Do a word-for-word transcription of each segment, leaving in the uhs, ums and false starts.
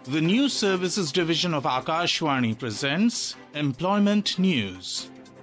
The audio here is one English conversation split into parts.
The News Services Division of Akashvani presents Employment News.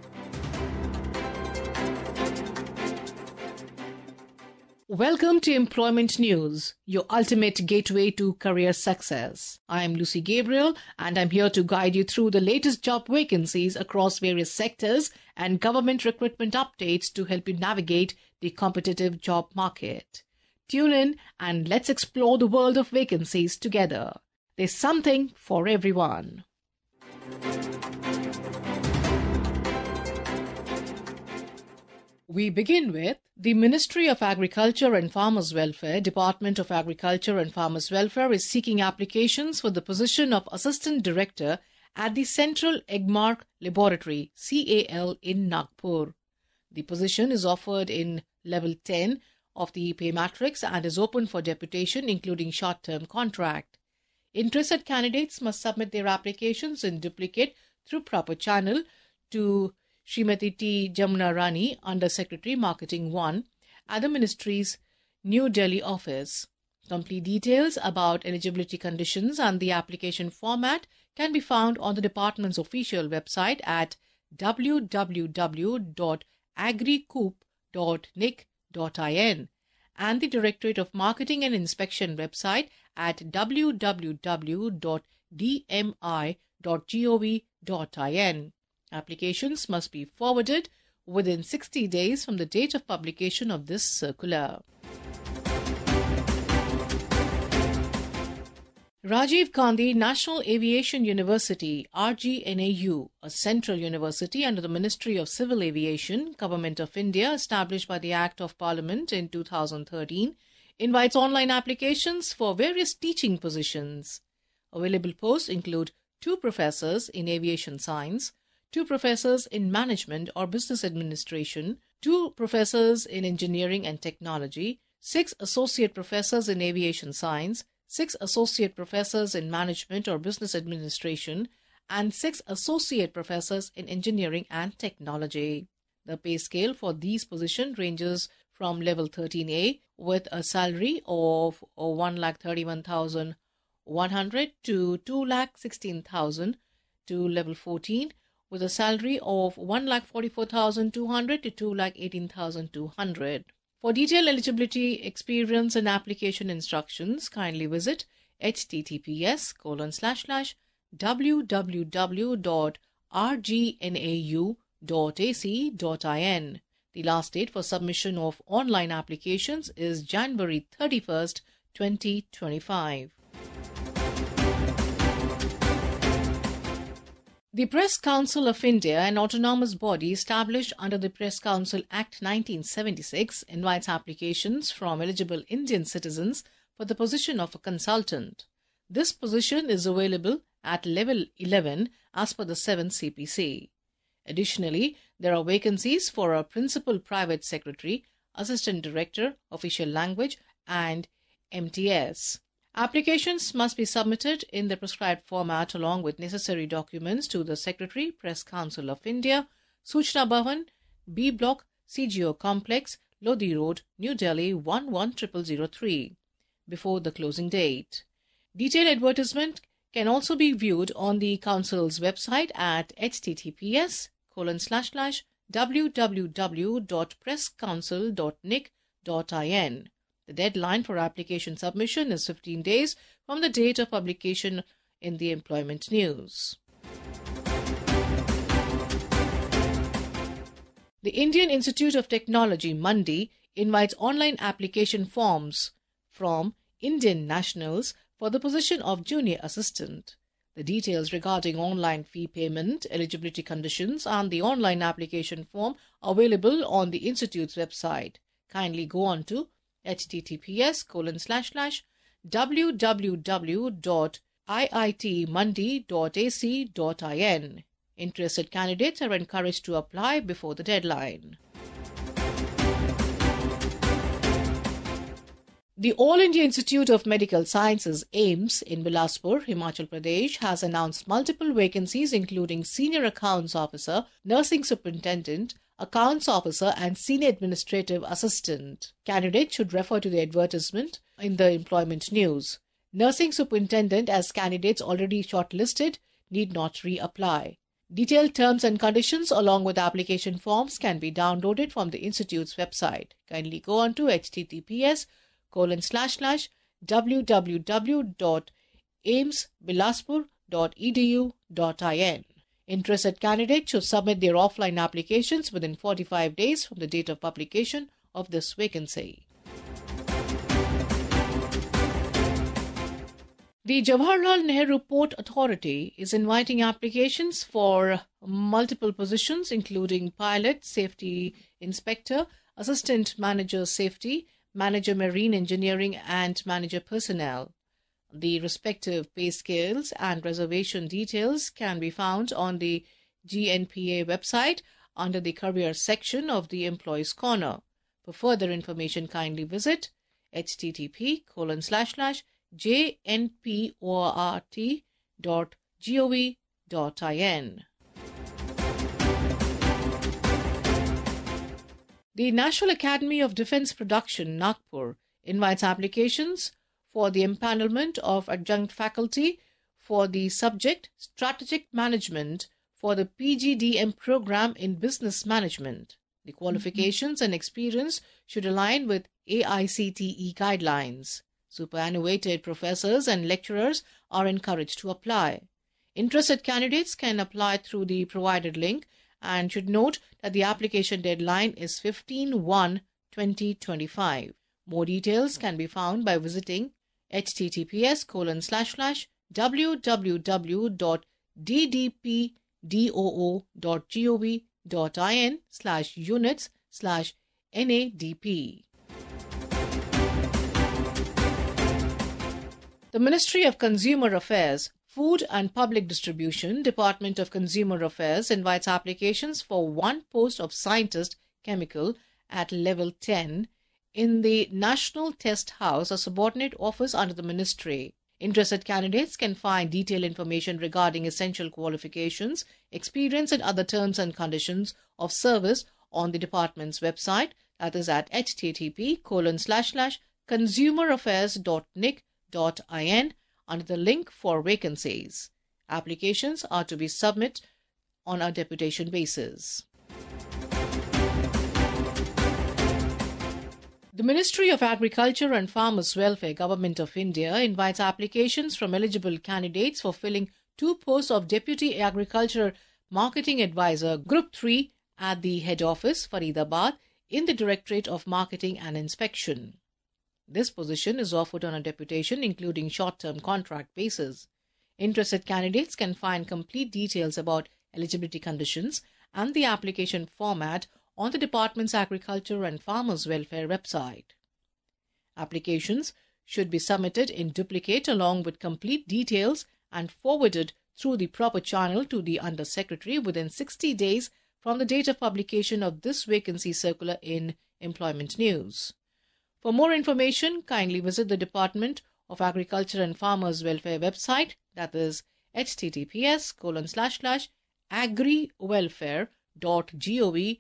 Welcome to Employment News, your ultimate gateway to career success. I am Lucy Gabriel and I'm here to guide you through the latest job vacancies across various sectors and government recruitment updates to help you navigate the competitive job market. Tune in and let's explore the world of vacancies together. There's something for everyone. We begin with the Ministry of Agriculture and Farmers Welfare, Department of Agriculture and Farmers Welfare is seeking applications for the position of Assistant Director at the Central Agmark Laboratory, C A L, in Nagpur. The position is offered in level ten of the pay matrix and is open for deputation, including short-term contract. Interested candidates must submit their applications in duplicate through proper channel to Srimati T. Jamuna Rani, Under Secretary Marketing one, at the Ministry's New Delhi office. Complete details about eligibility conditions and the application format can be found on the department's official website at w w w dot agricoop dot n I c dot in and the Directorate of Marketing and Inspection website at w w w dot d m i dot gov dot in. Applications must be forwarded within sixty days from the date of publication of this circular. Rajiv Gandhi National Aviation University, R G N A U, a central university under the Ministry of Civil Aviation, Government of India, established by the Act of Parliament in two thousand thirteen, invites online applications for various teaching positions. Available posts include two professors in aviation science, two professors in management or business administration, two professors in engineering and technology, six associate professors in aviation science, six associate professors in management or business administration, and six associate professors in engineering and technology. The pay scale for these positions ranges from level thirteen A with a salary of one lakh thirty-one thousand one hundred to two lakh sixteen thousand to level fourteen with a salary of one lakh forty-four thousand two hundred to two lakh eighteen thousand two hundred. For detailed eligibility, experience and application instructions, kindly visit https colon slash slash www dot r g n a u dot a c dot in. The last date for submission of online applications is January thirty-first, twenty twenty-five. The Press Council of India, an autonomous body established under the Press Council Act nineteen seventy-six, invites applications from eligible Indian citizens for the position of a consultant. This position is available at level eleven as per the seventh C P C. Additionally, there are vacancies for a Principal Private Secretary, Assistant Director, Official Language and M T S. Applications must be submitted in the prescribed format along with necessary documents to the Secretary, Press Council of India, Suchna Bhavan, B Block, C G O Complex, Lodi Road, New Delhi one one zero zero zero three, before the closing date. Detailed advertisement can also be viewed on the Council's website at https colon slash slash www dot press council dot n i c dot in. The deadline for application submission is fifteen days from the date of publication in the Employment News. The Indian Institute of Technology, Mandi, invites online application forms from Indian nationals for the position of junior assistant. The details regarding online fee payment, eligibility conditions and the online application form are available on the Institute's website. Kindly go on to https colon slash slash www dot i i t mandi dot a c dot in. Interested candidates are encouraged to apply before the deadline. The All India Institute of Medical Sciences, AIIMS, in Bilaspur, Himachal Pradesh, has announced multiple vacancies including Senior Accounts Officer, Nursing Superintendent, Accounts Officer and Senior Administrative Assistant. Candidates should refer to the advertisement in the Employment News. Nursing superintendent, as candidates already shortlisted need not reapply. Detailed terms and conditions along with application forms can be downloaded from the Institute's website. Kindly go on to https colon slash slash www.aimsbilaspur.edu.in. Interested candidates should submit their offline applications within forty-five days from the date of publication of this vacancy. The Jawaharlal Nehru Port Authority is inviting applications for multiple positions including pilot, safety inspector, assistant manager safety, manager marine engineering and manager personnel. The respective pay scales and reservation details can be found on the G N P A website under the career section of the Employees Corner. For further information, kindly visit http colon slash slash jnport.gov.in. The National Academy of Defence Production, Nagpur, invites applications for the empanelment of adjunct faculty for the subject Strategic Management for the P G D M program in Business Management. The qualifications and experience should align with A I C T E guidelines. Superannuated professors and lecturers are encouraged to apply. Interested candidates can apply through the provided link and should note that the application deadline is fifteen one twenty twenty-five. More details can be found by visiting https colon slash slash www.ddpdoo.gov.in slash units slash NADP. The Ministry of Consumer Affairs, Food and Public Distribution, Department of Consumer Affairs invites applications for one post of scientist chemical at level ten in the National Test House, a subordinate office under the ministry. Interested candidates can find detailed information regarding essential qualifications, experience and other terms and conditions of service on the department's website, that is at http colon slash slash consumeraffairs.nic.in under the link for vacancies. Applications are to be submitted on a deputation basis. The Ministry of Agriculture and Farmers Welfare, Government of India, invites applications from eligible candidates for filling two posts of Deputy Agriculture Marketing Advisor Group three at the head office, Faridabad, in the Directorate of Marketing and Inspection. This position is offered on a deputation including short-term contract basis. Interested candidates can find complete details about eligibility conditions and the application format on the department's Agriculture and Farmers Welfare website. Applications should be submitted in duplicate along with complete details and forwarded through the proper channel to the Under Secretary within sixty days from the date of publication of this vacancy circular in Employment News. For more information, kindly visit the Department of Agriculture and Farmers Welfare website, that is https colon slash slash agrywelfare.gov.in.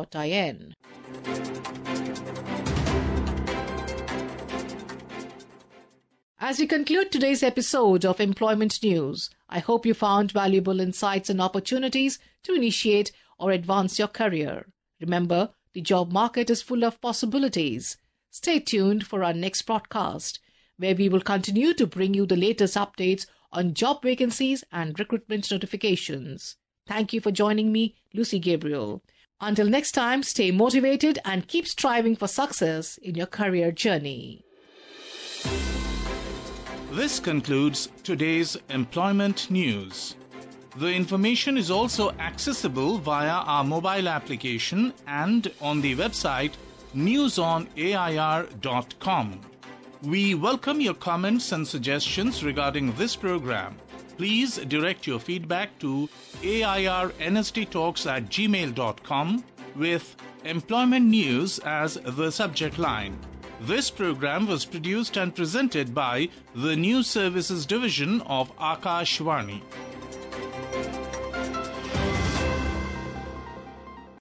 As we conclude today's episode of Employment News, I hope you found valuable insights and opportunities to initiate or advance your career. Remember, the job market is full of possibilities. Stay tuned for our next broadcast, where we will continue to bring you the latest updates on job vacancies and recruitment notifications. Thank you for joining me, Lucy Gabriel. Until next time, stay motivated and keep striving for success in your career journey. This concludes today's Employment News. The information is also accessible via our mobile application and on the website news on A I R dot com. We welcome your comments and suggestions regarding this program. Please direct your feedback to A I R N S T talks at gmail dot com with Employment News as the subject line. This program was produced and presented by the News Services Division of Akashvani.